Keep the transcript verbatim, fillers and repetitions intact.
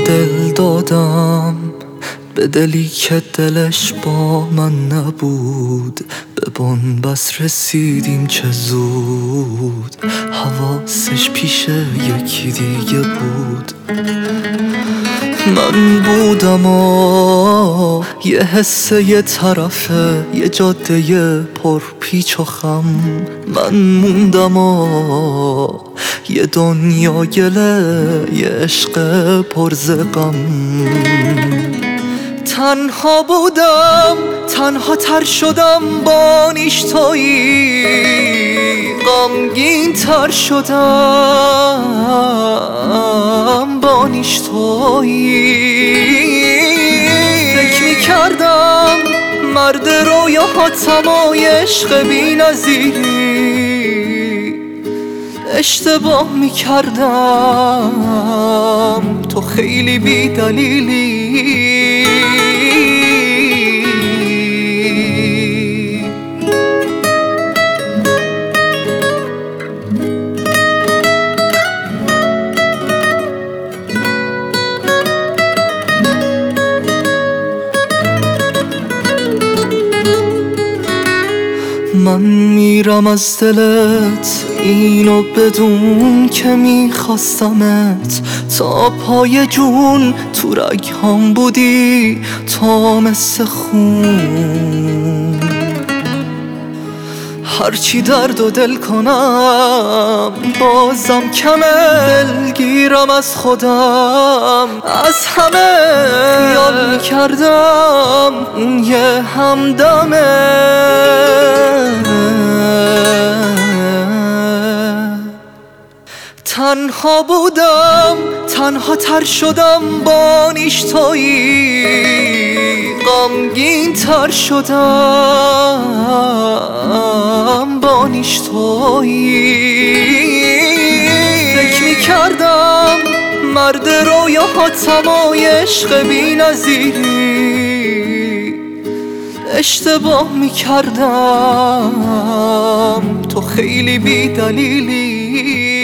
دل دادم به دلی که دلش با من نبود، به بنبست رسیدیم چه زود، حواسش پیش یکی دیگه بود. من بودم و یه حسه یه طرفه یه جاده پر پیچ و خم، من موندم و یه دنیا گله یه عشق پر ز غم. تنها بودم تنها تر شدم با نیشتایی، غمگین تر شدم با نیشتایی. فکر میکردم مرد رویاهاتم و عشق بی نظیری، اشتباه میکردم تو خیلی بی دلیلی. من میرم از دلت اینو بدون که میخواستمت، تا پای جون تو رگهام بودی تا مثل خون. هرچی درد و دل کنم بازم کمه، گیرم از خودم از همه، خیال میکردم اون یه همدمه. تنها بودم تنها تر شدم با نیشتایی، غمگین تر شدم با نیشتایی. فکر میکردم مرد رویاهاتم و عشق بی نظیری، اشتباه میکردم تو خیلی بی دلیلی.